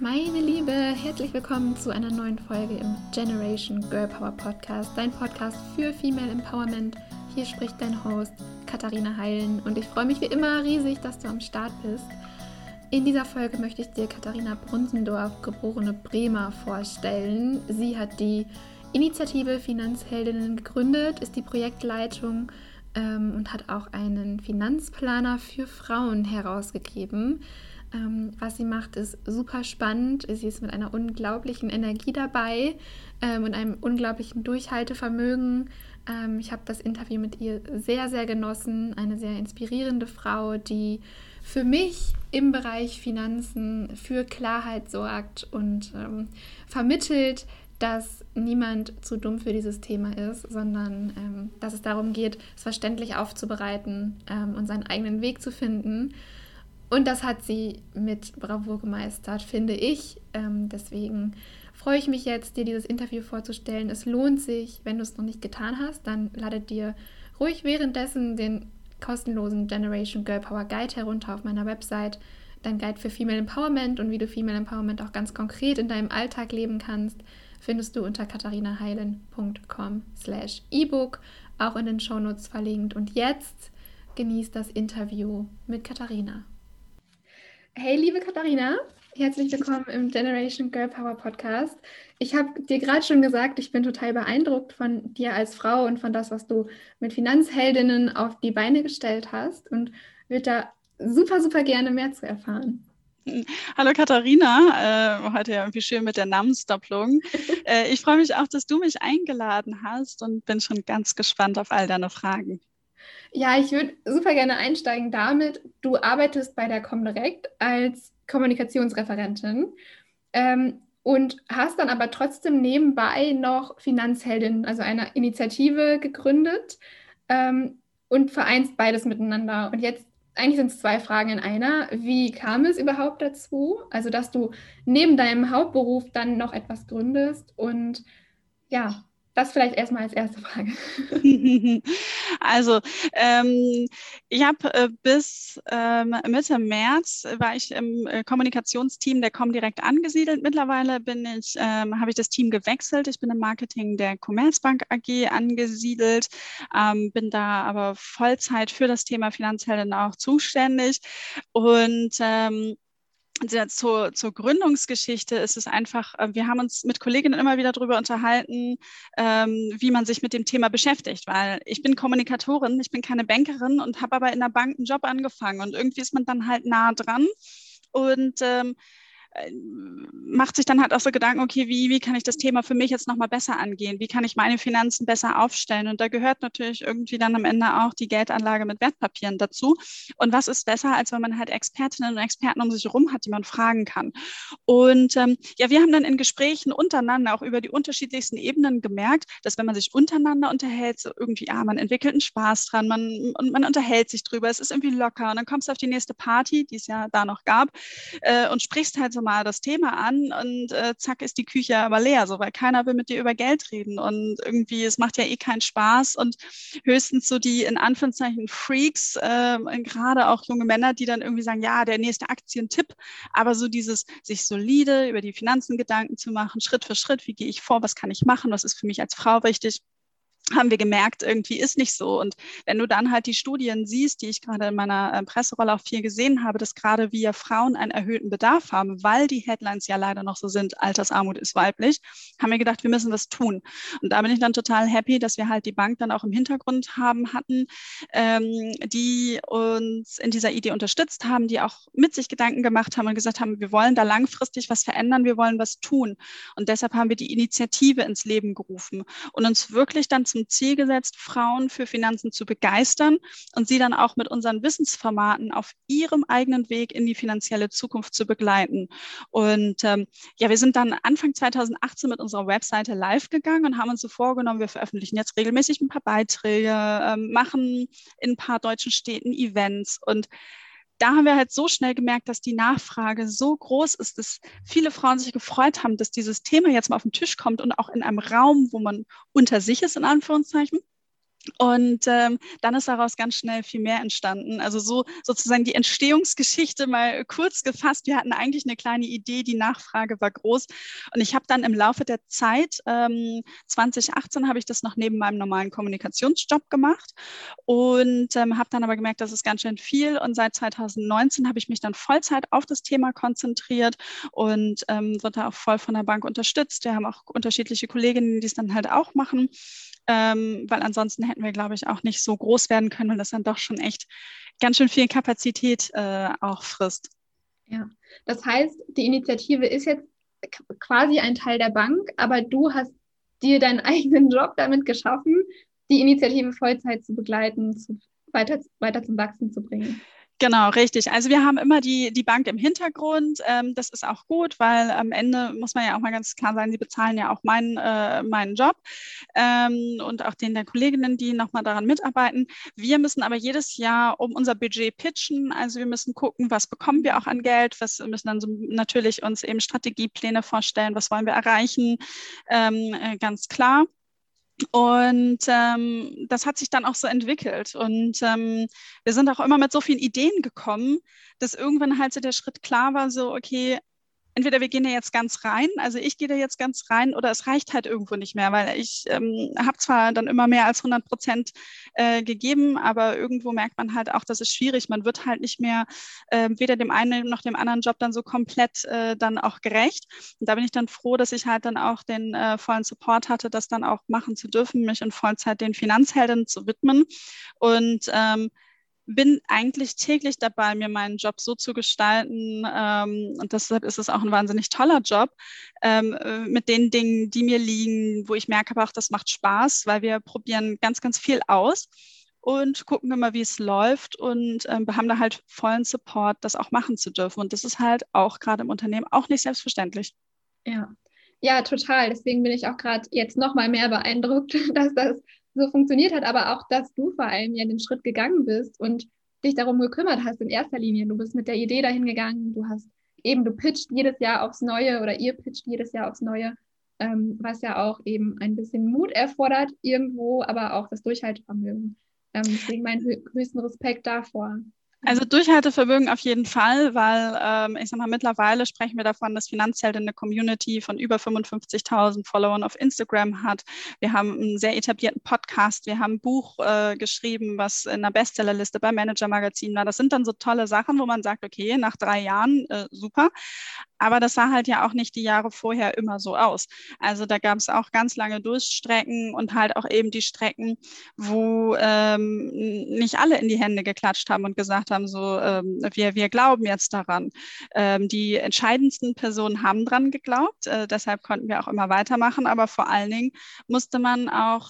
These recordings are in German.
Meine Liebe, herzlich willkommen zu einer neuen Folge im Generation Girl Power Podcast, dein Podcast für Female Empowerment. Hier spricht dein Host Katharina Heilen und ich freue mich wie immer riesig, dass du am Start bist. In dieser Folge möchte ich dir Katharina Brunsendorf, geborene Bremer, vorstellen. Sie hat die Initiative Finanzheldinnen gegründet, ist die Projektleitung und hat auch einen Finanzplaner für Frauen herausgegeben. Was sie macht, ist super spannend. Sie ist mit einer unglaublichen Energie dabei und einem unglaublichen Durchhaltevermögen. Ich habe das Interview mit ihr sehr, sehr genossen. Eine sehr inspirierende Frau, die für mich im Bereich Finanzen für Klarheit sorgt und vermittelt, dass niemand zu dumm für dieses Thema ist, sondern dass es darum geht, es verständlich aufzubereiten und seinen eigenen Weg zu finden. Und das hat sie mit Bravour gemeistert, finde ich. Deswegen freue ich mich jetzt, dir dieses Interview vorzustellen. Es lohnt sich, wenn du es noch nicht getan hast, dann lade dir ruhig währenddessen den kostenlosen Generation Girl Power Guide herunter auf meiner Website. Dein Guide für Female Empowerment und wie du Female Empowerment auch ganz konkret in deinem Alltag leben kannst, findest du unter katharinaheilen.com/ebook, auch in den Shownotes verlinkt. Und jetzt genießt das Interview mit Katharina. Hey, liebe Katharina, herzlich willkommen im Generation Girl Power Podcast. Ich habe dir gerade schon gesagt, ich bin total beeindruckt von dir als Frau und von das, was du mit Finanzheldinnen auf die Beine gestellt hast und würde da super, super gerne mehr zu erfahren. Hallo Katharina, heute ja irgendwie schön mit der Namensdopplung. Ich freue mich auch, dass du mich eingeladen hast und bin schon ganz gespannt auf all deine Fragen. Ja, ich würde super gerne einsteigen damit, du arbeitest bei der Comdirect als Kommunikationsreferentin und hast dann aber trotzdem nebenbei noch Finanzheldin, also eine Initiative gegründet und vereinst beides miteinander. Und jetzt, eigentlich sind es zwei Fragen in einer. Wie kam es überhaupt dazu? Also, dass du neben deinem Hauptberuf dann noch etwas gründest und ja, das vielleicht erstmal als erste Frage. Also, ich habe bis Mitte März war ich im Kommunikationsteam der Comdirect angesiedelt. Mittlerweile habe ich das Team gewechselt. Ich bin im Marketing der Commerzbank AG angesiedelt, bin da aber Vollzeit für das Thema Finanzhelden auch zuständig und zur Gründungsgeschichte ist es einfach, wir haben uns mit Kolleginnen immer wieder darüber unterhalten, wie man sich mit dem Thema beschäftigt, weil ich bin Kommunikatorin, ich bin keine Bankerin und habe aber in der Bank einen Job angefangen und irgendwie ist man dann halt nah dran und macht sich dann halt auch so Gedanken, okay, wie kann ich das Thema für mich jetzt nochmal besser angehen? Wie kann ich meine Finanzen besser aufstellen? Und da gehört natürlich irgendwie dann am Ende auch die Geldanlage mit Wertpapieren dazu. Und was ist besser, als wenn man halt Expertinnen und Experten um sich herum hat, die man fragen kann? Und ja, wir haben dann in Gesprächen untereinander auch über die unterschiedlichsten Ebenen gemerkt, dass wenn man sich untereinander unterhält, so irgendwie, man entwickelt einen Spaß dran, man unterhält sich drüber, es ist irgendwie locker und dann kommst du auf die nächste Party, die es ja da noch gab, und sprichst halt so mal das Thema an und zack ist die Küche aber leer, so, weil keiner will mit dir über Geld reden und irgendwie, es macht ja eh keinen Spaß und höchstens so die in Anführungszeichen Freaks, gerade auch junge Männer, die dann irgendwie sagen, ja, der nächste Aktientipp, aber so dieses sich solide über die Finanzen Gedanken zu machen, Schritt für Schritt, wie gehe ich vor, was kann ich machen, was ist für mich als Frau wichtig, haben wir gemerkt, irgendwie ist nicht so. Und wenn du dann halt die Studien siehst, die ich gerade in meiner Presserolle auch viel gesehen habe, dass gerade wir Frauen einen erhöhten Bedarf haben, weil die Headlines ja leider noch so sind, Altersarmut ist weiblich, haben wir gedacht, wir müssen was tun. Und da bin ich dann total happy, dass wir halt die Bank dann auch im Hintergrund hatten, die uns in dieser Idee unterstützt haben, die auch mit sich Gedanken gemacht haben und gesagt haben, wir wollen da langfristig was verändern, wir wollen was tun. Und deshalb haben wir die Initiative ins Leben gerufen und uns wirklich dann zum Ziel gesetzt, Frauen für Finanzen zu begeistern und sie dann auch mit unseren Wissensformaten auf ihrem eigenen Weg in die finanzielle Zukunft zu begleiten. Und ja, wir sind dann Anfang 2018 mit unserer Webseite live gegangen und haben uns so vorgenommen, wir veröffentlichen jetzt regelmäßig ein paar Beiträge, machen in ein paar deutschen Städten Events und da haben wir halt so schnell gemerkt, dass die Nachfrage so groß ist, dass viele Frauen sich gefreut haben, dass dieses Thema jetzt mal auf den Tisch kommt und auch in einem Raum, wo man unter sich ist, in Anführungszeichen, Und dann ist daraus ganz schnell viel mehr entstanden. Also so sozusagen die Entstehungsgeschichte mal kurz gefasst. Wir hatten eigentlich eine kleine Idee, die Nachfrage war groß. Und ich habe dann im Laufe der Zeit, 2018 habe ich das noch neben meinem normalen Kommunikationsjob gemacht und habe dann aber gemerkt, das ist ganz schön viel. Und seit 2019 habe ich mich dann Vollzeit auf das Thema konzentriert und wird da auch voll von der Bank unterstützt. Wir haben auch unterschiedliche Kolleginnen, die es dann halt auch machen. Weil ansonsten hätten wir, glaube ich, auch nicht so groß werden können, weil das dann doch schon echt ganz schön viel Kapazität auch frisst. Ja, das heißt, die Initiative ist jetzt quasi ein Teil der Bank, aber du hast dir deinen eigenen Job damit geschaffen, die Initiative Vollzeit zu begleiten, weiter zum Wachsen zu bringen. Genau, richtig. Also wir haben immer die Bank im Hintergrund. Das ist auch gut, weil am Ende muss man ja auch mal ganz klar sein, sie bezahlen ja auch meinen Job und auch den der Kolleginnen, die nochmal daran mitarbeiten. Wir müssen aber jedes Jahr um unser Budget pitchen. Also wir müssen gucken, was bekommen wir auch an Geld, was müssen dann so natürlich uns eben Strategiepläne vorstellen, was wollen wir erreichen, ganz klar. Und das hat sich dann auch so entwickelt. Und wir sind auch immer mit so vielen Ideen gekommen, dass irgendwann halt so der Schritt klar war, so, okay, entweder wir gehen da jetzt ganz rein, also ich gehe da jetzt ganz rein, oder es reicht halt irgendwo nicht mehr, weil ich habe zwar dann immer mehr als 100% gegeben, aber irgendwo merkt man halt auch, das ist schwierig. Man wird halt nicht mehr weder dem einen noch dem anderen Job dann so komplett dann auch gerecht. Und da bin ich dann froh, dass ich halt dann auch den vollen Support hatte, das dann auch machen zu dürfen, mich in Vollzeit den Finanzhelden zu widmen. Und bin eigentlich täglich dabei, mir meinen Job so zu gestalten, und deshalb ist es auch ein wahnsinnig toller Job, mit den Dingen, die mir liegen, wo ich merke aber auch, das macht Spaß, weil wir probieren ganz, ganz viel aus und gucken immer, wie es läuft und wir haben da halt vollen Support, das auch machen zu dürfen. Und das ist halt auch gerade im Unternehmen auch nicht selbstverständlich. Ja, ja, total. Deswegen bin ich auch gerade jetzt noch mal mehr beeindruckt, dass das so funktioniert hat, aber auch, dass du vor allem ja den Schritt gegangen bist und dich darum gekümmert hast in erster Linie. Du bist mit der Idee dahin gegangen, du pitcht jedes Jahr aufs Neue oder ihr pitcht jedes Jahr aufs Neue, was ja auch eben ein bisschen Mut erfordert irgendwo, aber auch das Durchhaltevermögen. Deswegen meinen höchsten Respekt davor. Also Durchhaltevermögen auf jeden Fall, weil ich sag mal, mittlerweile sprechen wir davon, dass Finanzheld eine Community von über 55.000 Followern auf Instagram hat. Wir haben einen sehr etablierten Podcast, wir haben ein Buch geschrieben, was in der Bestsellerliste beim Manager Magazin war. Das sind dann so tolle Sachen, wo man sagt, okay, nach 3 Jahren, super. Aber das sah halt ja auch nicht die Jahre vorher immer so aus. Also da gab es auch ganz lange Durststrecken und halt auch eben die Strecken, wo nicht alle in die Hände geklatscht haben und gesagt haben, so, wir glauben jetzt daran. Die entscheidendsten Personen haben dran geglaubt, deshalb konnten wir auch immer weitermachen, aber vor allen Dingen musste man auch,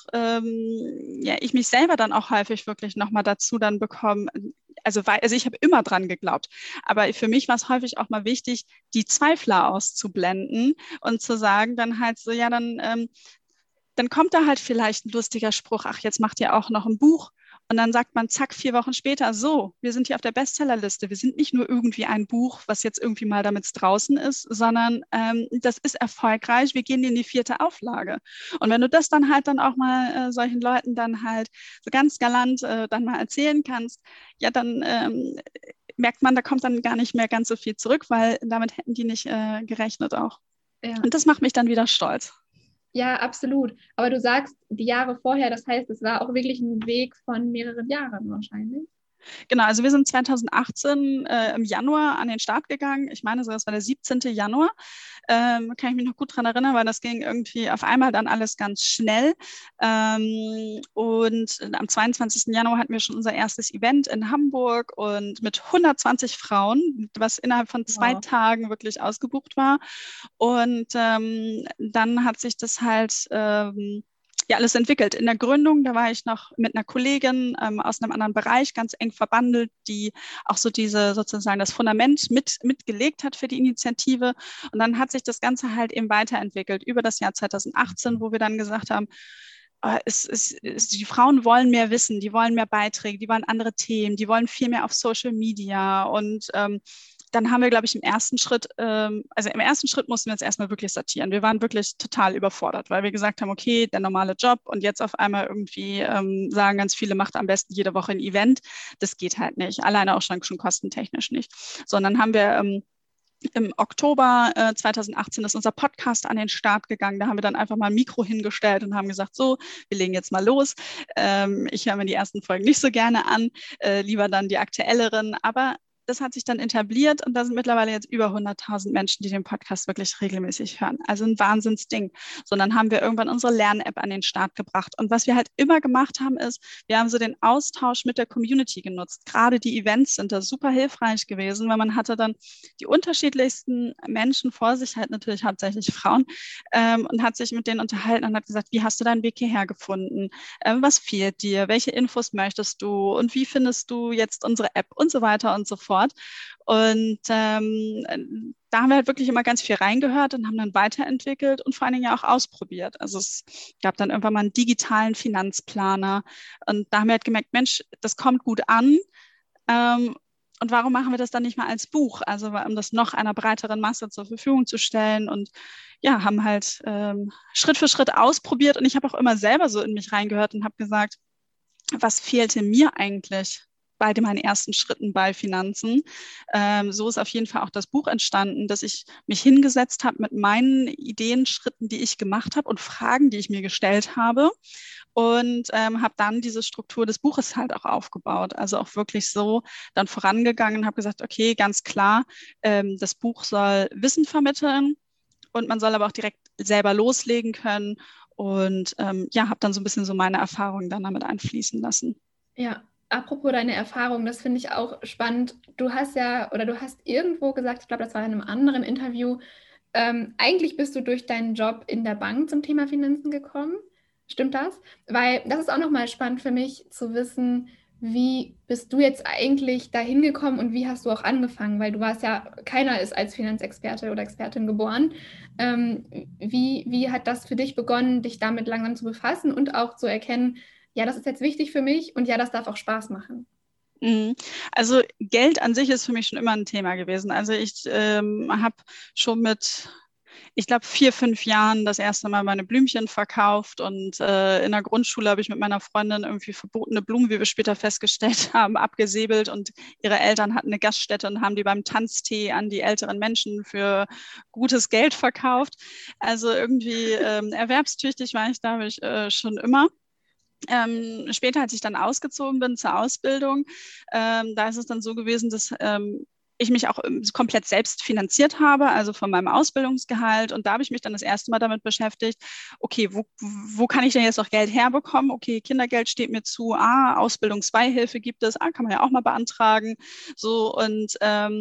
ich mich selber dann auch häufig wirklich nochmal dazu dann bekommen, also ich habe immer dran geglaubt, aber für mich war es häufig auch mal wichtig, die Zweifler auszublenden und zu sagen dann halt so, ja, dann kommt da halt vielleicht ein lustiger Spruch, ach, jetzt macht ihr auch noch ein Buch. Und dann sagt man, zack, 4 Wochen später, so, wir sind hier auf der Bestsellerliste. Wir sind nicht nur irgendwie ein Buch, was jetzt irgendwie mal damit draußen ist, sondern das ist erfolgreich. Wir gehen in die 4. Auflage. Und wenn du das dann halt dann auch mal solchen Leuten dann halt so ganz galant dann mal erzählen kannst, ja, dann merkt man, da kommt dann gar nicht mehr ganz so viel zurück, weil damit hätten die nicht gerechnet auch. Ja. Und das macht mich dann wieder stolz. Ja, absolut. Aber du sagst die Jahre vorher, das heißt, es war auch wirklich ein Weg von mehreren Jahren wahrscheinlich. Genau, also wir sind 2018 im Januar an den Start gegangen. Ich meine, so, das war der 17. Januar. Kann ich mich noch gut dran erinnern, weil das ging irgendwie auf einmal dann alles ganz schnell. Und am 22. Januar hatten wir schon unser erstes Event in Hamburg und mit 120 Frauen, was innerhalb von 2 Tagen wirklich ausgebucht war. Und dann hat sich das halt alles entwickelt. In der Gründung, da war ich noch mit einer Kollegin aus einem anderen Bereich ganz eng verbandelt, die auch so sozusagen das Fundament mitgelegt hat für die Initiative. Und dann hat sich das Ganze halt eben weiterentwickelt über das Jahr 2018, wo wir dann gesagt haben, die Frauen wollen mehr wissen, die wollen mehr Beiträge, die wollen andere Themen, die wollen viel mehr auf Social Media und dann haben wir, glaube ich, im ersten Schritt mussten wir jetzt erstmal wirklich sortieren. Wir waren wirklich total überfordert, weil wir gesagt haben, okay, der normale Job und jetzt auf einmal irgendwie sagen ganz viele, macht am besten jede Woche ein Event. Das geht halt nicht, alleine auch schon kostentechnisch nicht. Sondern haben wir im Oktober 2018 ist unser Podcast an den Start gegangen. Da haben wir dann einfach mal ein Mikro hingestellt und haben gesagt, so, wir legen jetzt mal los. Ich höre mir die ersten Folgen nicht so gerne an, lieber dann die aktuelleren, aber das hat sich dann etabliert und da sind mittlerweile jetzt über 100.000 Menschen, die den Podcast wirklich regelmäßig hören. Also ein Wahnsinnsding. So, dann haben wir irgendwann unsere Lern-App an den Start gebracht. Und was wir halt immer gemacht haben, ist, wir haben so den Austausch mit der Community genutzt. Gerade die Events sind da super hilfreich gewesen, weil man hatte dann die unterschiedlichsten Menschen vor sich, halt natürlich hauptsächlich Frauen, und hat sich mit denen unterhalten und hat gesagt, wie hast du deinen Weg hierher gefunden? Was fehlt dir? Welche Infos möchtest du? Und wie findest du jetzt unsere App? Und so weiter und so fort. Und da haben wir halt wirklich immer ganz viel reingehört und haben dann weiterentwickelt und vor allen Dingen ja auch ausprobiert. Also es gab dann irgendwann mal einen digitalen Finanzplaner und da haben wir halt gemerkt, Mensch, das kommt gut an. Und warum machen wir das dann nicht mal als Buch? Also um das noch einer breiteren Masse zur Verfügung zu stellen und ja, haben halt Schritt für Schritt ausprobiert und ich habe auch immer selber so in mich reingehört und habe gesagt, was fehlte mir eigentlich bei meinen ersten Schritten bei Finanzen. So ist auf jeden Fall auch das Buch entstanden, dass ich mich hingesetzt habe mit meinen Ideen, Schritten, die ich gemacht habe und Fragen, die ich mir gestellt habe und habe dann diese Struktur des Buches halt auch aufgebaut. Also auch wirklich so dann vorangegangen und habe gesagt, okay, ganz klar, das Buch soll Wissen vermitteln und man soll aber auch direkt selber loslegen können und ja, habe dann so ein bisschen so meine Erfahrungen dann damit einfließen lassen. Ja. Apropos deine Erfahrung, das finde ich auch spannend. Du hast irgendwo gesagt, ich glaube, das war in einem anderen Interview, eigentlich bist du durch deinen Job in der Bank zum Thema Finanzen gekommen. Stimmt das? Weil das ist auch nochmal spannend für mich zu wissen, wie bist du jetzt eigentlich dahin gekommen und wie hast du auch angefangen? Weil du warst ja, keiner ist als Finanzexperte oder Expertin geboren. Wie hat das für dich begonnen, dich damit langsam zu befassen und auch zu erkennen, ja, das ist jetzt wichtig für mich und ja, das darf auch Spaß machen? Also Geld an sich ist für mich schon immer ein Thema gewesen. Also ich habe schon mit, ich glaube, 4, 5 Jahren das erste Mal meine Blümchen verkauft und in der Grundschule habe ich mit meiner Freundin irgendwie verbotene Blumen, wie wir später festgestellt haben, abgesäbelt und ihre Eltern hatten eine Gaststätte und haben die beim Tanztee an die älteren Menschen für gutes Geld verkauft. Also irgendwie erwerbstüchtig war ich, glaube ich, schon immer. Später, als ich dann ausgezogen bin zur Ausbildung, da ist es dann so gewesen, dass ich mich auch komplett selbst finanziert habe, also von meinem Ausbildungsgehalt. Und da habe ich mich dann das erste Mal damit beschäftigt, okay, wo kann ich denn jetzt noch Geld herbekommen? Okay, Kindergeld steht mir zu, Ausbildungsbeihilfe gibt es, kann man ja auch mal beantragen. So und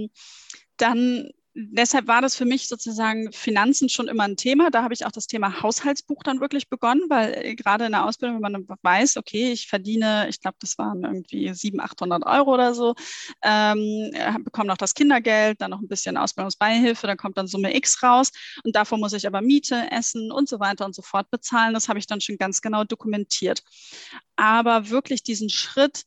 dann deshalb war das für mich sozusagen Finanzen schon immer ein Thema. Da habe ich auch das Thema Haushaltsbuch dann wirklich begonnen, weil gerade in der Ausbildung, wenn man dann weiß, okay, ich verdiene, ich glaube, das waren irgendwie 700, 800 Euro oder so, bekomme noch das Kindergeld, dann noch ein bisschen Ausbildungsbeihilfe, dann kommt dann Summe X raus und davor muss ich aber Miete, Essen und so weiter und so fort bezahlen. Das habe ich dann schon ganz genau dokumentiert. Aber wirklich diesen Schritt,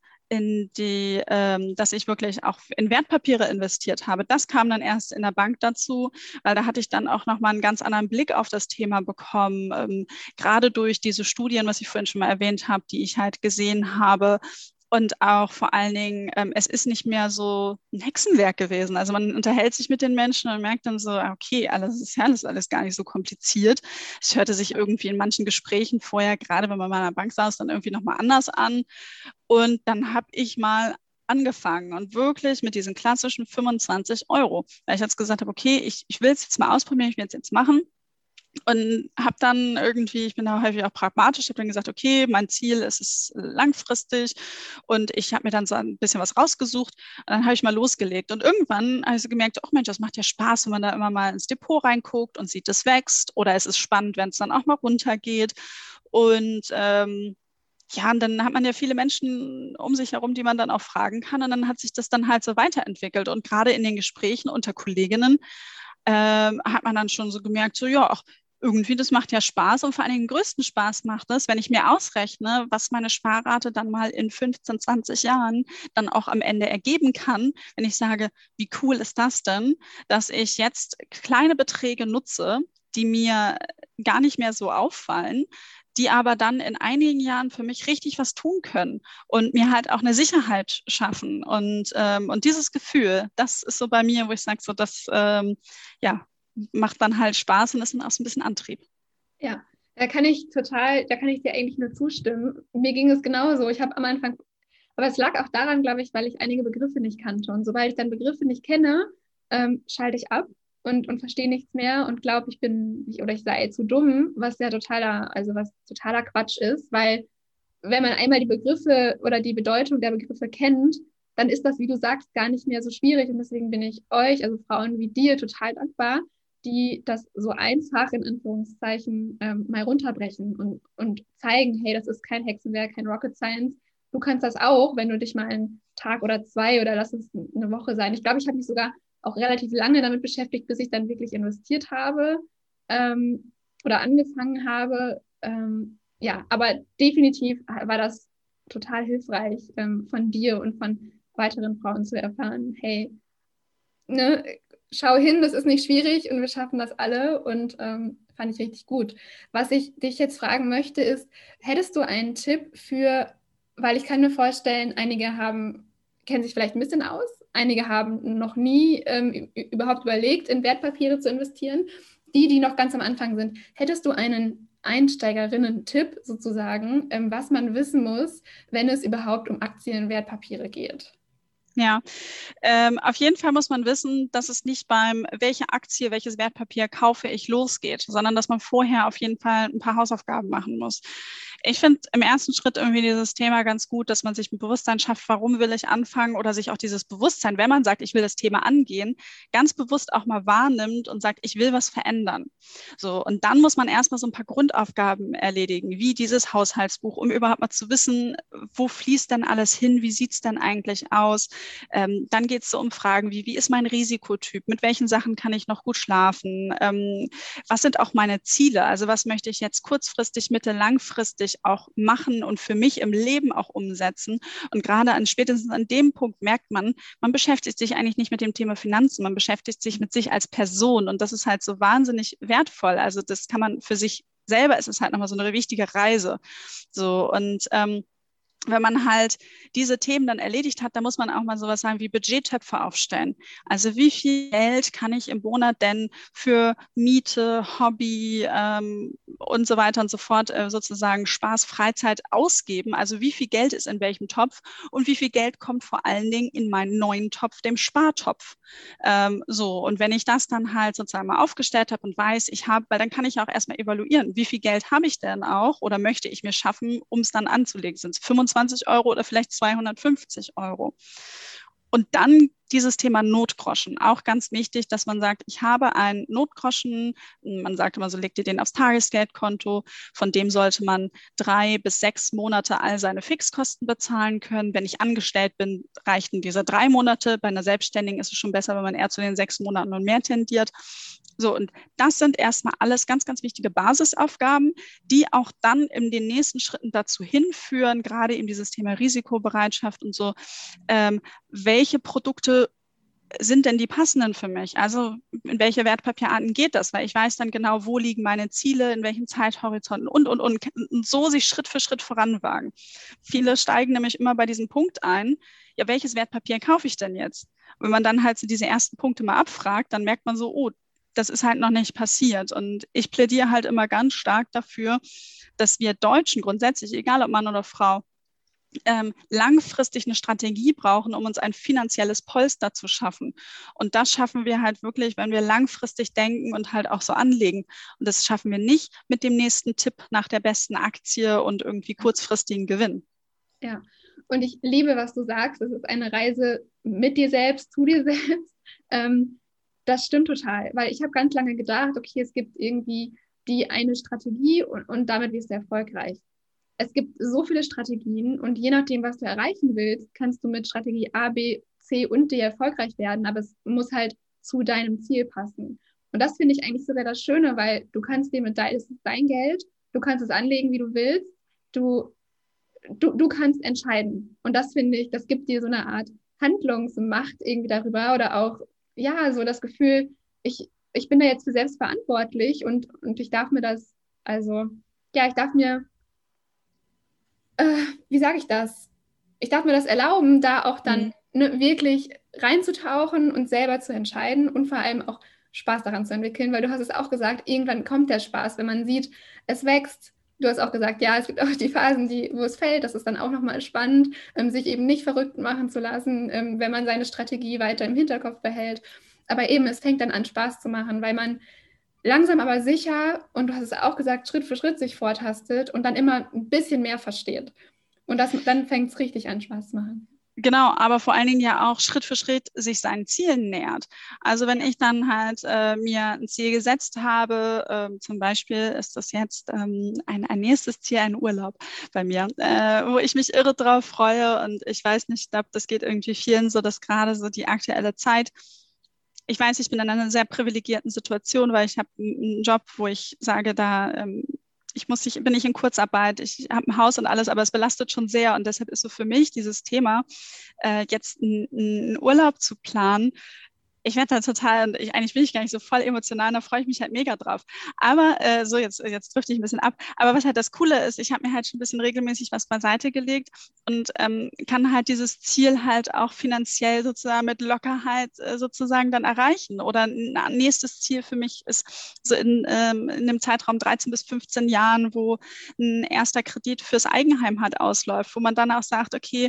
dass ich wirklich auch in Wertpapiere investiert habe. Das kam dann erst in der Bank dazu, weil da hatte ich dann auch nochmal einen ganz anderen Blick auf das Thema bekommen, gerade durch diese Studien, was ich vorhin schon mal erwähnt habe, die ich halt gesehen habe. Und auch vor allen Dingen, es ist nicht mehr so ein Hexenwerk gewesen. Also man unterhält sich mit den Menschen und merkt dann so, okay, alles gar nicht so kompliziert. Es hörte sich irgendwie in manchen Gesprächen vorher, gerade wenn man mal in der Bank saß, dann irgendwie nochmal anders an. Und dann habe ich mal angefangen und wirklich mit diesen klassischen 25 Euro, weil ich jetzt gesagt habe, okay, ich will es jetzt mal ausprobieren, ich will es jetzt machen. Und habe dann irgendwie, ich bin da häufig auch pragmatisch, habe dann gesagt, okay, mein Ziel ist es langfristig und ich habe mir dann so ein bisschen was rausgesucht und dann habe ich mal losgelegt. Und irgendwann habe ich so gemerkt, oh Mensch, das macht ja Spaß, wenn man da immer mal ins Depot reinguckt und sieht, es wächst oder es ist spannend, wenn es dann auch mal runtergeht. Und ja, und dann hat man ja viele Menschen um sich herum, die man dann auch fragen kann. Und dann hat sich das dann halt so weiterentwickelt. Und gerade in den Gesprächen unter Kolleginnen hat man dann schon so gemerkt, so ja, ach, irgendwie, das macht ja Spaß und vor allen Dingen den größten Spaß macht es, wenn ich mir ausrechne, was meine Sparrate dann mal in 15, 20 Jahren dann auch am Ende ergeben kann, wenn ich sage, wie cool ist das denn, dass ich jetzt kleine Beträge nutze, die mir gar nicht mehr so auffallen, die aber dann in einigen Jahren für mich richtig was tun können und mir halt auch eine Sicherheit schaffen. Und dieses Gefühl, das ist so bei mir, wo ich sage, so das ja, macht dann halt Spaß und ist dann auch so ein bisschen Antrieb. Ja, da kann ich dir eigentlich nur zustimmen. Mir ging es genauso. Ich habe am Anfang, aber es lag auch daran, glaube ich, weil ich einige Begriffe nicht kannte. Und sobald ich dann Begriffe nicht kenne, schalte ich ab und verstehe nichts mehr und glaube, oder ich sei zu dumm, was totaler Quatsch ist, weil wenn man einmal die Begriffe oder die Bedeutung der Begriffe kennt, dann ist das, wie du sagst, gar nicht mehr so schwierig. Und deswegen bin ich euch, also Frauen wie dir, total dankbar, die das so einfach in Anführungszeichen mal runterbrechen und zeigen, hey, das ist kein Hexenwerk, kein Rocket Science. Du kannst das auch, wenn du dich mal einen Tag oder zwei oder lass es eine Woche sein. Ich glaube, ich habe mich sogar auch relativ lange damit beschäftigt, bis ich dann wirklich investiert habe oder angefangen habe. Ja, aber definitiv war das total hilfreich von dir und von weiteren Frauen zu erfahren, hey, ne, schau hin, das ist nicht schwierig und wir schaffen das alle und fand ich richtig gut. Was ich dich jetzt fragen möchte ist, hättest du einen Tipp weil ich kann mir vorstellen, kennen sich vielleicht ein bisschen aus, einige haben noch nie überhaupt überlegt, in Wertpapiere zu investieren, die noch ganz am Anfang sind. Hättest du einen Einsteigerinnen-Tipp sozusagen, was man wissen muss, wenn es überhaupt um Aktien, Wertpapiere geht? Ja, auf jeden Fall muss man wissen, dass es nicht beim welche Aktie, welches Wertpapier kaufe ich losgeht, sondern dass man vorher auf jeden Fall ein paar Hausaufgaben machen muss. Ich finde im ersten Schritt irgendwie dieses Thema ganz gut, dass man sich ein Bewusstsein schafft, warum will ich anfangen oder sich auch dieses Bewusstsein, wenn man sagt, ich will das Thema angehen, ganz bewusst auch mal wahrnimmt und sagt, ich will was verändern. So, und dann muss man erstmal so ein paar Grundaufgaben erledigen, wie dieses Haushaltsbuch, um überhaupt mal zu wissen, wo fließt denn alles hin, wie sieht es denn eigentlich aus? Dann geht es so um Fragen wie ist mein Risikotyp, mit welchen Sachen kann ich noch gut schlafen, was sind auch meine Ziele, also was möchte ich jetzt kurzfristig, langfristig auch machen und für mich im Leben auch umsetzen. Und gerade spätestens an dem Punkt merkt man beschäftigt sich eigentlich nicht mit dem Thema Finanzen, man beschäftigt sich mit sich als Person und das ist halt so wahnsinnig wertvoll. Also das kann man für sich selber, ist es halt nochmal so eine wichtige Reise. So und wenn man halt diese Themen dann erledigt hat, dann muss man auch mal sowas sagen wie Budgettöpfe aufstellen. Also wie viel Geld kann ich im Monat denn für Miete, Hobby und so weiter und so fort sozusagen Spaß, Freizeit ausgeben? Also wie viel Geld ist in welchem Topf und wie viel Geld kommt vor allen Dingen in meinen neuen Topf, dem Spartopf? So, und wenn ich das dann halt sozusagen mal aufgestellt habe und weiß, weil dann kann ich auch erstmal evaluieren, wie viel Geld habe ich denn auch oder möchte ich mir schaffen, um es dann anzulegen? Sind es 25 Euro oder vielleicht 250 Euro? Und dann dieses Thema Notgroschen, auch ganz wichtig, dass man sagt, ich habe einen Notgroschen, man sagt immer so, leg dir den aufs Tagesgeldkonto, von dem sollte man 3 bis 6 Monate all seine Fixkosten bezahlen können. Wenn ich angestellt bin, reichten diese 3 Monate. Bei einer Selbstständigen ist es schon besser, wenn man eher zu den 6 Monaten und mehr tendiert. So, und das sind erstmal alles ganz, ganz wichtige Basisaufgaben, die auch dann in den nächsten Schritten dazu hinführen, gerade eben dieses Thema Risikobereitschaft und so, welche Produkte sind denn die passenden für mich? Also in welche Wertpapierarten geht das? Weil ich weiß dann genau, wo liegen meine Ziele, in welchen Zeithorizonten und so sich Schritt für Schritt voranwagen. Viele steigen nämlich immer bei diesem Punkt ein, ja, welches Wertpapier kaufe ich denn jetzt? Wenn man dann halt so diese ersten Punkte mal abfragt, dann merkt man so, oh, das ist halt noch nicht passiert. Und ich plädiere halt immer ganz stark dafür, dass wir Deutschen grundsätzlich, egal ob Mann oder Frau, langfristig eine Strategie brauchen, um uns ein finanzielles Polster zu schaffen. Und das schaffen wir halt wirklich, wenn wir langfristig denken und halt auch so anlegen. Und das schaffen wir nicht mit dem nächsten Tipp nach der besten Aktie und irgendwie kurzfristigen Gewinn. Ja, und ich liebe, was du sagst. Es ist eine Reise mit dir selbst, zu dir selbst. Das stimmt total, weil ich habe ganz lange gedacht, okay, es gibt irgendwie die eine Strategie und damit wirst du erfolgreich. Es gibt so viele Strategien und je nachdem, was du erreichen willst, kannst du mit Strategie A, B, C und D erfolgreich werden, aber es muss halt zu deinem Ziel passen. Und das finde ich eigentlich sogar das Schöne, weil du kannst dir es ist dein Geld, du kannst es anlegen, wie du willst, du kannst entscheiden. Und das finde ich, das gibt dir so eine Art Handlungsmacht irgendwie darüber oder auch, ja, so das Gefühl, ich bin da jetzt für selbst verantwortlich und ich darf mir das, also, ja, ich darf mir, wie sage ich das? Ich darf mir das erlauben, da auch dann wirklich reinzutauchen und selber zu entscheiden und vor allem auch Spaß daran zu entwickeln, weil du hast es auch gesagt, irgendwann kommt der Spaß, wenn man sieht, es wächst. Du hast auch gesagt, ja, es gibt auch die Phasen, wo es fällt. Das ist dann auch nochmal spannend, sich eben nicht verrückt machen zu lassen, wenn man seine Strategie weiter im Hinterkopf behält. Aber eben, es fängt dann an, Spaß zu machen, weil man langsam aber sicher, und du hast es auch gesagt, Schritt für Schritt sich vortastet und dann immer ein bisschen mehr versteht. Und dann fängt es richtig an, Spaß zu machen. Genau, aber vor allen Dingen ja auch Schritt für Schritt sich seinen Zielen nähert. Also wenn ich dann halt mir ein Ziel gesetzt habe, zum Beispiel ist das jetzt ein nächstes Ziel, ein Urlaub bei mir, wo ich mich irre drauf freue und ich weiß nicht, ich glaube, das geht irgendwie vielen so, dass gerade so die aktuelle Zeit, ich weiß, ich bin in einer sehr privilegierten Situation, weil ich habe einen Job, wo ich sage, da bin nicht in Kurzarbeit, ich habe ein Haus und alles, aber es belastet schon sehr und deshalb ist so für mich dieses Thema, jetzt einen Urlaub zu planen. Ich werde da total, und eigentlich bin ich gar nicht so voll emotional, da freue ich mich halt mega drauf. Aber jetzt drifte ich ein bisschen ab. Aber was halt das Coole ist, ich habe mir halt schon ein bisschen regelmäßig was beiseite gelegt und kann halt dieses Ziel halt auch finanziell sozusagen mit Lockerheit sozusagen dann erreichen. Oder ein nächstes Ziel für mich ist so in dem Zeitraum 13 bis 15 Jahren, wo ein erster Kredit fürs Eigenheim halt ausläuft, wo man dann auch sagt, okay,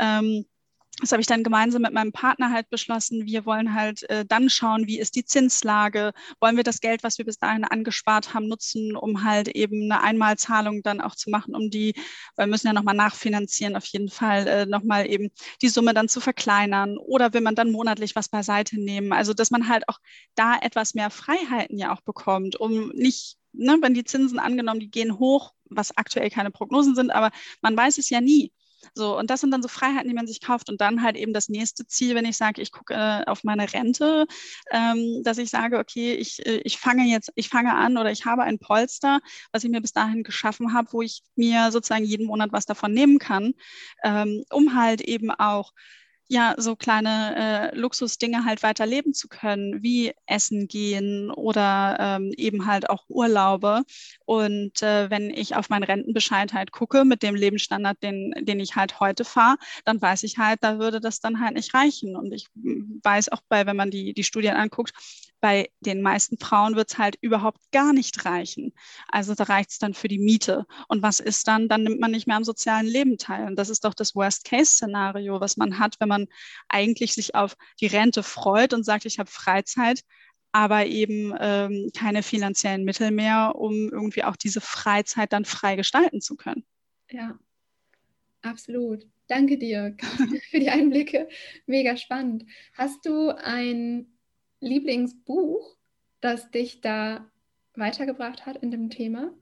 das habe ich dann gemeinsam mit meinem Partner halt beschlossen. Wir wollen halt dann schauen, wie ist die Zinslage? Wollen wir das Geld, was wir bis dahin angespart haben, nutzen, um halt eben eine Einmalzahlung dann auch zu machen, weil wir müssen ja nochmal nachfinanzieren, auf jeden Fall nochmal eben die Summe dann zu verkleinern. Oder will man dann monatlich was beiseite nehmen? Also, dass man halt auch da etwas mehr Freiheiten ja auch bekommt, um nicht, ne, wenn die Zinsen angenommen, die gehen hoch, was aktuell keine Prognosen sind, aber man weiß es ja nie. So, und das sind dann so Freiheiten, die man sich kauft. Und dann halt eben das nächste Ziel, wenn ich sage, ich gucke auf meine Rente, dass ich sage, okay, ich fange an oder ich habe ein Polster, was ich mir bis dahin geschaffen habe, wo ich mir sozusagen jeden Monat was davon nehmen kann, um halt eben auch ja, so kleine Luxusdinge halt weiterleben zu können, wie Essen gehen oder eben halt auch Urlaube. Und wenn ich auf meinen Rentenbescheid halt gucke mit dem Lebensstandard, den ich halt heute fahre, dann weiß ich halt, da würde das dann halt nicht reichen. Und ich weiß auch wenn man die Studien anguckt, bei den meisten Frauen wird es halt überhaupt gar nicht reichen. Also da reicht es dann für die Miete. Und was ist dann? Dann nimmt man nicht mehr am sozialen Leben teil. Und das ist doch das Worst-Case-Szenario, was man hat, wenn man eigentlich sich auf die Rente freut und sagt, ich habe Freizeit, aber eben keine finanziellen Mittel mehr, um irgendwie auch diese Freizeit dann frei gestalten zu können. Ja, absolut. Danke dir für die Einblicke. Mega spannend. Hast du ein Lieblingsbuch, das dich da weitergebracht hat in dem Thema?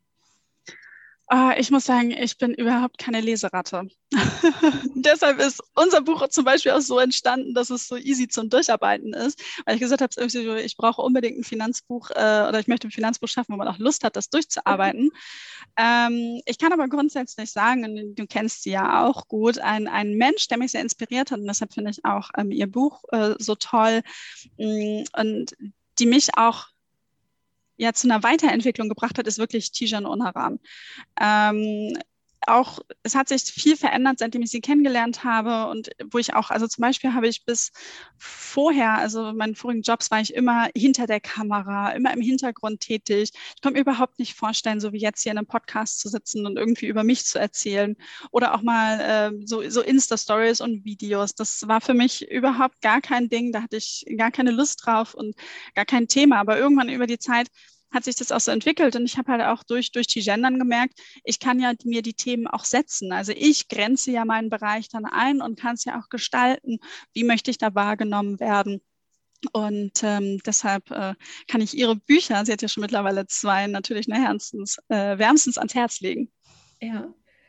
Ich muss sagen, ich bin überhaupt keine Leseratte. Deshalb ist unser Buch zum Beispiel auch so entstanden, dass es so easy zum Durcharbeiten ist, weil ich gesagt habe, ich brauche unbedingt ein Finanzbuch oder ich möchte ein Finanzbuch schaffen, wo man auch Lust hat, das durchzuarbeiten. Ich kann aber grundsätzlich sagen, und du kennst sie ja auch gut, ein Mensch, der mich sehr inspiriert hat, und deshalb finde ich auch ihr Buch so toll und die mich auch ja zu einer Weiterentwicklung gebracht hat, ist wirklich Tijan Onaran. Auch es hat sich viel verändert, seitdem ich sie kennengelernt habe und wo ich auch, also zum Beispiel habe ich bis vorher, also meinen vorigen Jobs war ich immer hinter der Kamera, immer im Hintergrund tätig. Ich konnte mir überhaupt nicht vorstellen, so wie jetzt hier in einem Podcast zu sitzen und irgendwie über mich zu erzählen oder auch mal so Insta-Stories und Videos. Das war für mich überhaupt gar kein Ding, da hatte ich gar keine Lust drauf und gar kein Thema, aber irgendwann über die Zeit hat sich das auch so entwickelt und ich habe halt auch durch die Gendern gemerkt, ich kann ja mir die Themen auch setzen. Also ich grenze ja meinen Bereich dann ein und kann es ja auch gestalten, wie möchte ich da wahrgenommen werden. Und deshalb kann ich ihre Bücher, sie hat ja schon mittlerweile 2, natürlich wärmstens ans Herz legen. Ja.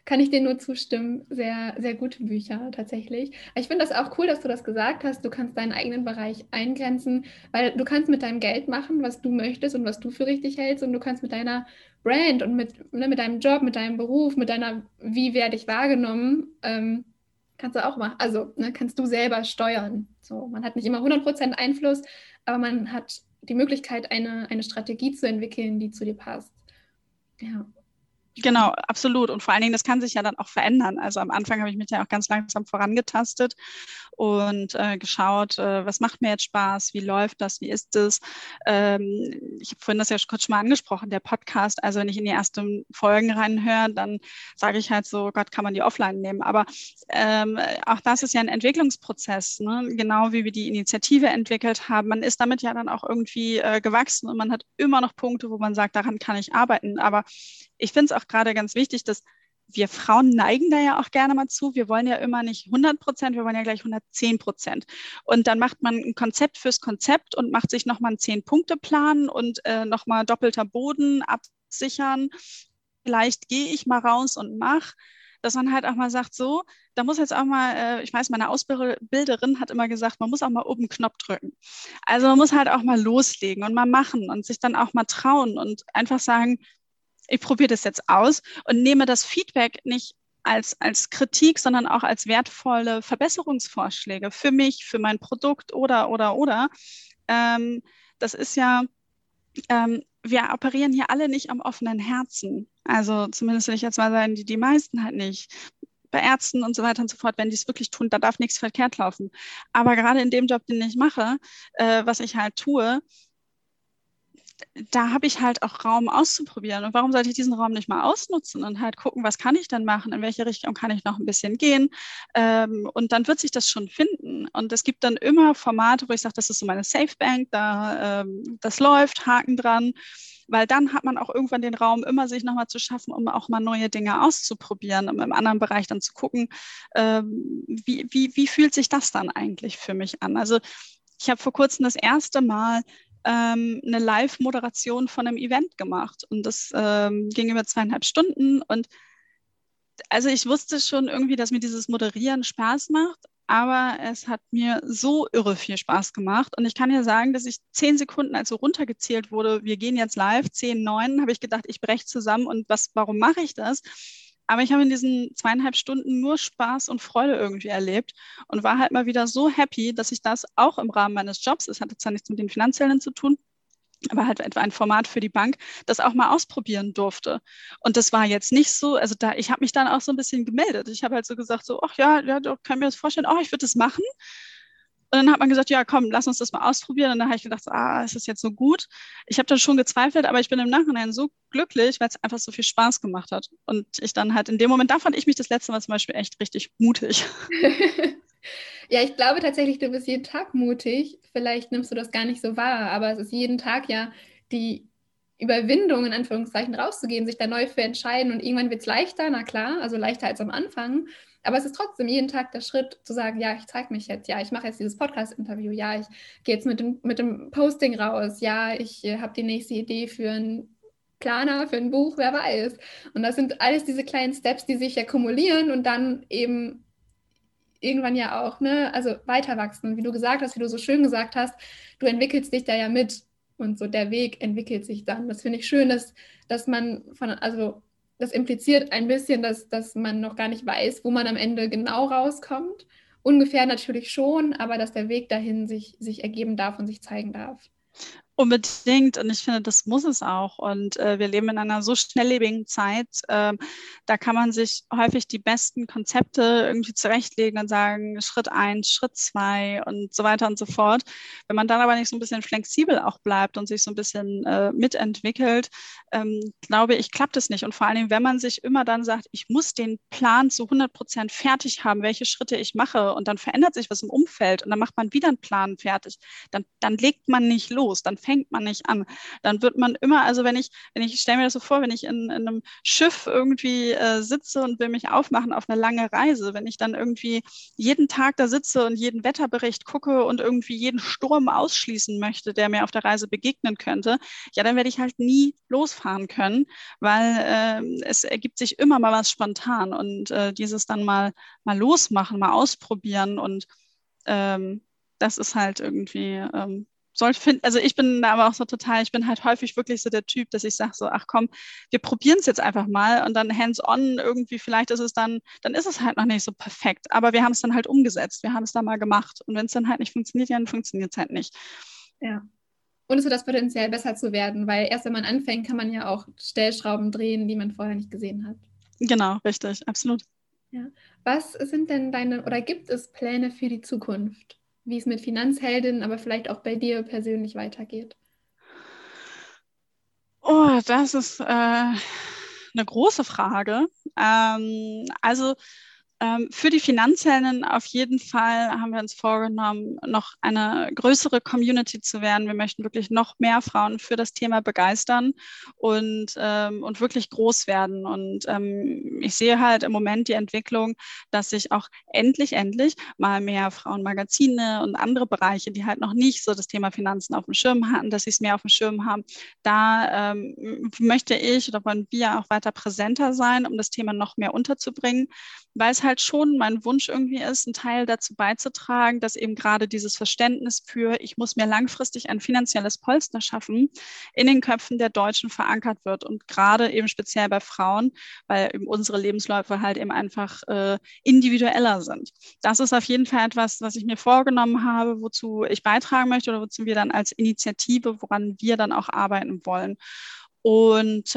kann ich dir nur zustimmen. Sehr, sehr gute Bücher tatsächlich. Ich finde das auch cool, dass du das gesagt hast. Du kannst deinen eigenen Bereich eingrenzen, weil du kannst mit deinem Geld machen, was du möchtest und was du für richtig hältst. Und du kannst mit deiner Brand und mit deinem Job, mit deinem Beruf, mit deiner, wie werde ich wahrgenommen, kannst du auch machen. Also kannst du selber steuern. So, man hat nicht immer 100% Einfluss, aber man hat die Möglichkeit, eine Strategie zu entwickeln, die zu dir passt. Ja. Genau, absolut. Und vor allen Dingen, das kann sich ja dann auch verändern. Also am Anfang habe ich mich ja auch ganz langsam vorangetastet und geschaut, was macht mir jetzt Spaß, wie läuft das, wie ist es. Ich habe vorhin das ja kurz schon mal angesprochen, der Podcast. Also wenn ich in die ersten Folgen reinhöre, dann sage ich halt so, Gott, kann man die offline nehmen. Aber auch das ist ja ein Entwicklungsprozess, ne? Genau wie wir die Initiative entwickelt haben. Man ist damit ja dann auch irgendwie gewachsen und man hat immer noch Punkte, wo man sagt, daran kann ich arbeiten. Aber ich finde es auch gerade ganz wichtig, dass wir Frauen neigen da ja auch gerne mal zu. Wir wollen ja immer nicht 100%, wir wollen ja gleich 110%. Und dann macht man ein Konzept fürs Konzept und macht sich nochmal einen 10-Punkte-Plan und nochmal doppelter Boden absichern. Vielleicht gehe ich mal raus und mache, dass man halt auch mal sagt, so, da muss jetzt auch mal, ich weiß, meine Ausbilderin hat immer gesagt, man muss auch mal oben einen Knopf drücken. Also man muss halt auch mal loslegen und mal machen und sich dann auch mal trauen und einfach sagen, ich probiere das jetzt aus und nehme das Feedback nicht als Kritik, sondern auch als wertvolle Verbesserungsvorschläge für mich, für mein Produkt oder. Das ist ja, wir operieren hier alle nicht am offenen Herzen. Also zumindest will ich jetzt mal sagen, die meisten halt nicht. Bei Ärzten und so weiter und so fort, wenn die es wirklich tun, da darf nichts verkehrt laufen. Aber gerade in dem Job, den ich mache, was ich halt tue, da habe ich halt auch Raum auszuprobieren. Und warum sollte ich diesen Raum nicht mal ausnutzen und halt gucken, was kann ich denn machen, in welche Richtung kann ich noch ein bisschen gehen? Und dann wird sich das schon finden. Und es gibt dann immer Formate, wo ich sage, das ist so meine Safe Bank, das läuft, Haken dran. Weil dann hat man auch irgendwann den Raum, immer sich nochmal zu schaffen, um auch mal neue Dinge auszuprobieren, um im anderen Bereich dann zu gucken, wie fühlt sich das dann eigentlich für mich an? Also ich habe vor kurzem das erste Mal eine Live-Moderation von einem Event gemacht und das ging über 2,5 Stunden und also ich wusste schon irgendwie, dass mir dieses Moderieren Spaß macht, aber es hat mir so irre viel Spaß gemacht und ich kann ja sagen, dass ich 10 Sekunden, als so runtergezählt wurde, wir gehen jetzt live, 10, 9, habe ich gedacht, ich breche zusammen und warum mache ich das? Aber ich habe in diesen 2,5 Stunden nur Spaß und Freude irgendwie erlebt und war halt mal wieder so happy, dass ich das auch im Rahmen meines Jobs, es hatte zwar nichts mit den Finanziellen zu tun, aber halt etwa ein Format für die Bank, das auch mal ausprobieren durfte. Und das war jetzt nicht so, also ich habe mich dann auch so ein bisschen gemeldet. Ich habe halt so gesagt, so, ach ja, doch, kann mir das vorstellen, ich würde das machen. Und dann hat man gesagt, ja, komm, lass uns das mal ausprobieren. Und dann habe ich gedacht, ist das jetzt so gut? Ich habe dann schon gezweifelt, aber ich bin im Nachhinein so glücklich, weil es einfach so viel Spaß gemacht hat. Und ich dann halt in dem Moment, da fand ich mich das letzte Mal zum Beispiel echt richtig mutig. Ja, ich glaube tatsächlich, du bist jeden Tag mutig. Vielleicht nimmst du das gar nicht so wahr, aber es ist jeden Tag ja die Überwindung, in Anführungszeichen, rauszugehen, sich da neu für entscheiden und irgendwann wird es leichter, na klar, also leichter als am Anfang. Aber es ist trotzdem jeden Tag der Schritt zu sagen, ja, ich zeige mich jetzt, ja, ich mache jetzt dieses Podcast-Interview, ja, ich gehe jetzt mit dem Posting raus, ja, ich habe die nächste Idee für einen Planer, für ein Buch, wer weiß. Und das sind alles diese kleinen Steps, die sich ja kumulieren und dann eben irgendwann ja auch, ne, also weiter wachsen. Wie du gesagt hast, wie du so schön gesagt hast, du entwickelst dich da ja mit und so der Weg entwickelt sich dann. Das finde ich schön, dass man also das impliziert ein bisschen, dass man noch gar nicht weiß, wo man am Ende genau rauskommt. Ungefähr natürlich schon, aber dass der Weg dahin sich ergeben darf und sich zeigen darf. Unbedingt. Und ich finde, das muss es auch. Und wir leben in einer so schnelllebigen Zeit. Da kann man sich häufig die besten Konzepte irgendwie zurechtlegen und sagen, Schritt 1, Schritt 2 und so weiter und so fort. Wenn man dann aber nicht so ein bisschen flexibel auch bleibt und sich so ein bisschen mitentwickelt, glaube ich, klappt es nicht. Und vor allem, wenn man sich immer dann sagt, ich muss den Plan zu 100% fertig haben, welche Schritte ich mache, und dann verändert sich was im Umfeld und dann macht man wieder einen Plan fertig, dann legt man nicht los. Dann fängt fängt man nicht an. Dann wird man immer, also ich stelle mir das so vor, wenn ich in einem Schiff irgendwie sitze und will mich aufmachen auf eine lange Reise, wenn ich dann irgendwie jeden Tag da sitze und jeden Wetterbericht gucke und irgendwie jeden Sturm ausschließen möchte, der mir auf der Reise begegnen könnte, ja, dann werde ich halt nie losfahren können, weil es ergibt sich immer mal was spontan und dieses dann mal losmachen, mal ausprobieren und das ist halt irgendwie, also ich bin da aber auch so total, ich bin halt häufig wirklich so der Typ, dass ich sage so, ach komm, wir probieren es jetzt einfach mal und dann hands-on irgendwie, vielleicht ist es dann ist es halt noch nicht so perfekt, aber wir haben es dann halt umgesetzt, wir haben es dann mal gemacht und wenn es dann halt nicht funktioniert, dann funktioniert es halt nicht. Ja. Und es hat das Potenzial, besser zu werden, weil erst wenn man anfängt, kann man ja auch Stellschrauben drehen, die man vorher nicht gesehen hat. Genau, richtig, absolut. Ja. Was sind denn oder gibt es Pläne für die Zukunft, wie es mit Finanzheldinnen, aber vielleicht auch bei dir persönlich weitergeht? Oh, das ist eine große Frage. Also für die Finanzheldinnen auf jeden Fall haben wir uns vorgenommen, noch eine größere Community zu werden. Wir möchten wirklich noch mehr Frauen für das Thema begeistern und wirklich groß werden. Und ich sehe halt im Moment die Entwicklung, dass sich auch endlich mal mehr Frauenmagazine und andere Bereiche, die halt noch nicht so das Thema Finanzen auf dem Schirm hatten, dass sie es mehr auf dem Schirm haben. Da möchte ich oder wollen wir auch weiter präsenter sein, um das Thema noch mehr unterzubringen, weil es halt schon mein Wunsch irgendwie ist, einen Teil dazu beizutragen, dass eben gerade dieses Verständnis für, ich muss mir langfristig ein finanzielles Polster schaffen, in den Köpfen der Deutschen verankert wird und gerade eben speziell bei Frauen, weil eben unsere Lebensläufe halt eben einfach individueller sind. Das ist auf jeden Fall etwas, was ich mir vorgenommen habe, wozu ich beitragen möchte oder wozu wir dann als Initiative, woran wir dann auch arbeiten wollen. Und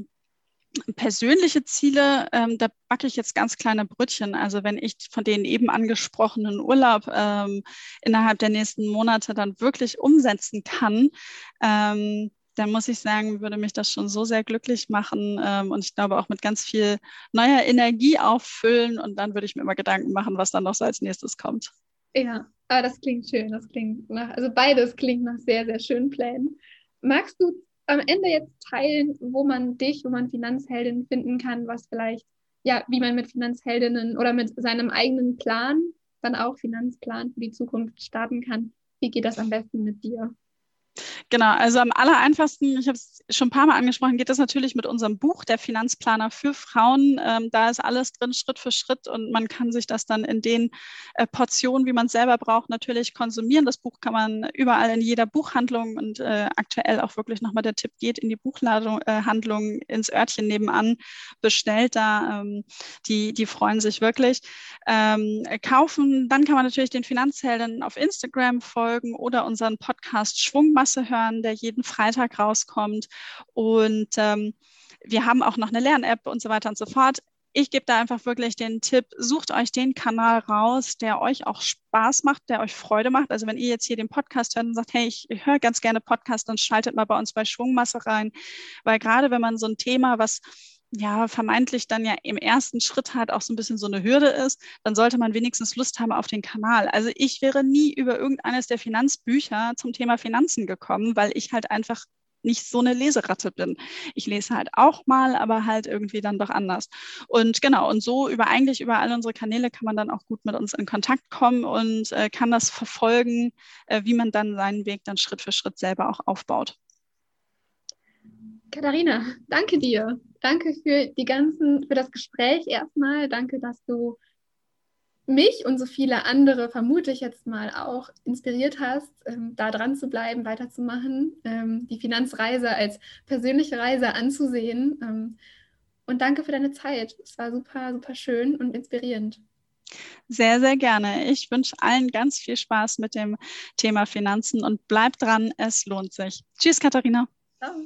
persönliche Ziele, da backe ich jetzt ganz kleine Brötchen. Also wenn ich von den eben angesprochenen Urlaub innerhalb der nächsten Monate dann wirklich umsetzen kann, dann muss ich sagen, würde mich das schon so sehr glücklich machen und ich glaube auch mit ganz viel neuer Energie auffüllen und dann würde ich mir immer Gedanken machen, was dann noch so als nächstes kommt. Ja, aber das klingt schön. Das klingt also beides klingt nach sehr, sehr schönen Plänen. Magst du am Ende jetzt teilen, wo man Finanzheldinnen finden kann, was vielleicht, ja, wie man mit Finanzheldinnen oder mit seinem eigenen Plan, dann auch Finanzplan für die Zukunft starten kann? Wie geht das am besten mit dir? Genau, also am allereinfachsten, ich habe es schon ein paar Mal angesprochen, geht das natürlich mit unserem Buch, der Finanzplaner für Frauen. Da ist alles drin, Schritt für Schritt und man kann sich das dann in den Portionen, wie man es selber braucht, natürlich konsumieren. Das Buch kann man überall in jeder Buchhandlung und aktuell auch wirklich nochmal der Tipp, geht in die Buchhandlung ins Örtchen nebenan, bestellt da, die freuen sich wirklich. Kaufen, dann kann man natürlich den Finanzhelden auf Instagram folgen oder unseren Podcast Schwungmasse hören, der jeden Freitag rauskommt. Und wir haben auch noch eine Lern-App und so weiter und so fort. Ich gebe da einfach wirklich den Tipp, sucht euch den Kanal raus, der euch auch Spaß macht, der euch Freude macht. Also wenn ihr jetzt hier den Podcast hört und sagt, hey, ich höre ganz gerne Podcast, dann schaltet mal bei uns bei Schwungmasse rein. Weil gerade wenn man so ein Thema, was ja vermeintlich dann ja im ersten Schritt halt auch so ein bisschen so eine Hürde ist, dann sollte man wenigstens Lust haben auf den Kanal. Also ich wäre nie über irgendeines der Finanzbücher zum Thema Finanzen gekommen, weil ich halt einfach nicht so eine Leseratte bin. Ich lese halt auch mal, aber halt irgendwie dann doch anders. Und genau, und so eigentlich über all unsere Kanäle kann man dann auch gut mit uns in Kontakt kommen und kann das verfolgen, wie man dann seinen Weg dann Schritt für Schritt selber auch aufbaut. Katharina, danke dir. Danke für das Gespräch erstmal. Danke, dass du mich und so viele andere, vermute ich jetzt mal, auch inspiriert hast, da dran zu bleiben, weiterzumachen, die Finanzreise als persönliche Reise anzusehen. Und danke für deine Zeit. Es war super, super schön und inspirierend. Sehr, sehr gerne. Ich wünsche allen ganz viel Spaß mit dem Thema Finanzen und bleibt dran, es lohnt sich. Tschüss, Katharina. Ciao.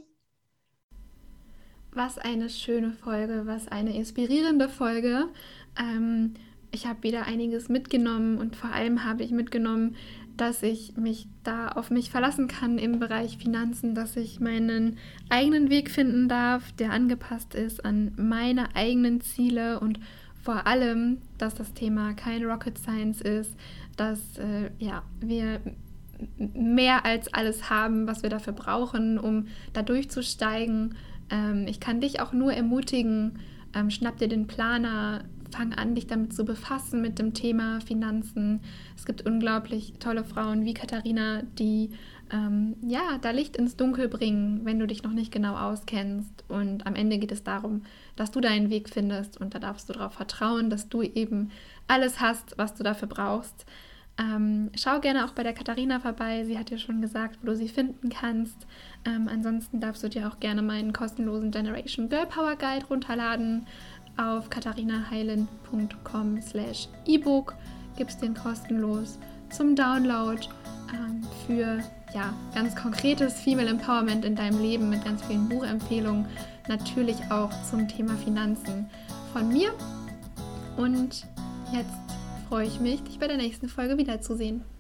Was eine schöne Folge, was eine inspirierende Folge. Ich habe wieder einiges mitgenommen und vor allem habe ich mitgenommen, dass ich mich da auf mich verlassen kann im Bereich Finanzen, dass ich meinen eigenen Weg finden darf, der angepasst ist an meine eigenen Ziele und vor allem, dass das Thema kein Rocket Science ist, dass wir mehr als alles haben, was wir dafür brauchen, um da durchzusteigen. Ich kann dich auch nur ermutigen, schnapp dir den Planer, fang an, dich damit zu befassen mit dem Thema Finanzen. Es gibt unglaublich tolle Frauen wie Katharina, die da Licht ins Dunkel bringen, wenn du dich noch nicht genau auskennst. Und am Ende geht es darum, dass du deinen Weg findest, und da darfst du darauf vertrauen, dass du eben alles hast, was du dafür brauchst. Schau gerne auch bei der Katharina vorbei. Sie hat dir schon gesagt, wo du sie finden kannst. Ansonsten darfst du dir auch gerne meinen kostenlosen Generation Girl Power Guide runterladen. Auf katharinaheilen.com/ebook gibt es den kostenlos zum Download für ganz konkretes Female Empowerment in deinem Leben mit ganz vielen Buchempfehlungen. Natürlich auch zum Thema Finanzen von mir. Und jetzt freue ich mich, dich bei der nächsten Folge wiederzusehen.